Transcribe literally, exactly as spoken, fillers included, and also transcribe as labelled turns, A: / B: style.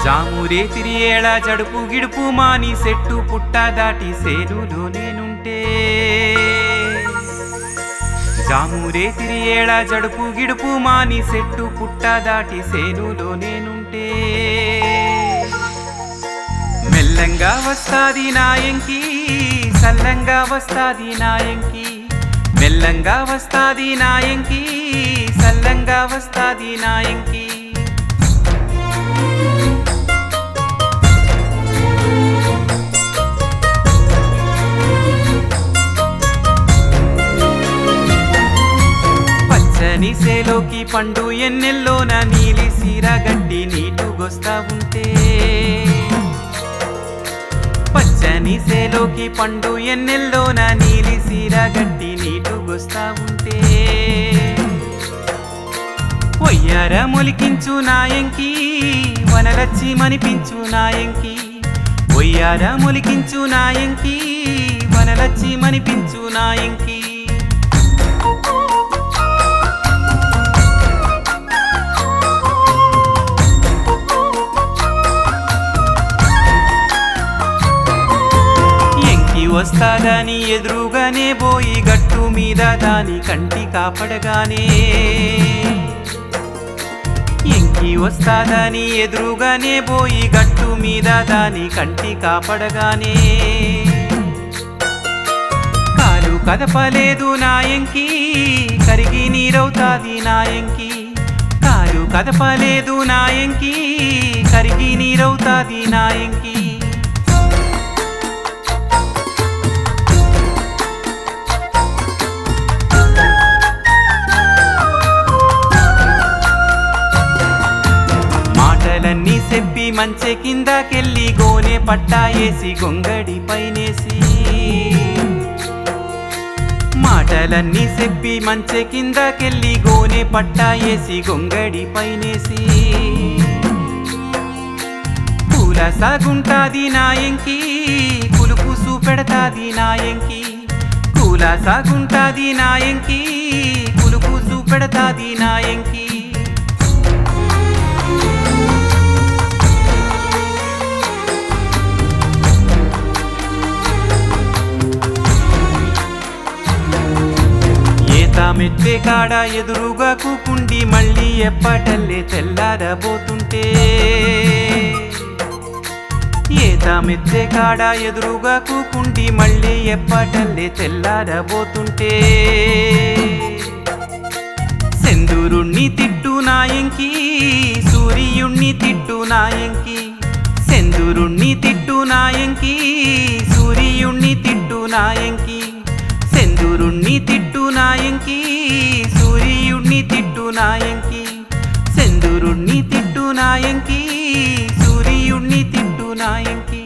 A: జామురే తిరియేళ జడుపు గిడుపు మాని సెట్టు పుట్ట దాటి సేనులో నేనుంటే జామురే తిరియేళ జడుపు గిడుపు మాని సెట్టు పుట్ట దాటి సేనులో నేనుంటే మెల్లంగా వస్తాది నాయంకి సల్లంగా వస్తాది నాయంకి మెల్లంగా వస్తాది నాయంకి సల్లంగా వస్తాది నాయంకి పచ్చని సేలోకి పండు ఎన్నెల్లోన నీలి సీర గడ్డి నీటుగొస్తా ఉంటే పచ్చని సేలోకి పండు ఎన్నెల్లోన నీలి సీర గడ్డి నీటుగొస్తా ఉంటే ఒయ్యార మొలికించు నాయంకి వనలచ్చి మనిపించు నాయంకి ఒయ్యార మొలికించు నాయంకి వనలచ్చి మనిపించు నాయంకి వస్తాదని ఎదురుగానే పోయి గట్టు మీద దాని కంటి కాపడగానే ఎంకి వస్తాదని ఎదురుగానే పోయి గట్టు మీద దాని కంటి కాపడగానే కాలు కదపలేదు నాయంకి కరిగి నీరవుతాది నాయంకి కాలు కదపలేదు నాయంకి కరిగి నీరవుతాది నాయంకి మాటలన్నీ చెప్పి మంచె కిందకెళ్ళి గోనె పట్టా వేసి గొంగడి పైనేసి మాటలన్నీ చెప్పి మంచె కిందకెళ్ళి గోనె పట్టా వేసి గొంగడి పైనేసి పూల సాగుంటాది నాయంకి కులుపు చూపెడతాది నాయంకి పూల సాగుంటాది నాయంకి కులుపు చూపెడతాది నాయంకి మెట్టే కాడ ఎదురుగా కూకుండి మళ్ళీ ఎప్పటల్లే తెల్లారబోతుంటే ఏత మెత్తే కాడ ఎదురుగా కూకుండి మళ్ళీ ఎప్పటల్లే తెల్లారబోతుంటే సెందురుణ్ణి తిట్టు నాయంకి సూర్యుణ్ణి తిట్టు నాయంకి సెందురుణ్ణి తిట్టు నాయంకి సూర్యుణ్ణి తిట్టు నాయంకి సెందురుణ్ణి తిట్టు నాయంకి సూర్యుణ్ణి తిట్టు నాయంకి సెందురుణ్ణి తిట్టు నాయంకి సూర్యుణ్ణి తిట్టు నాయంకి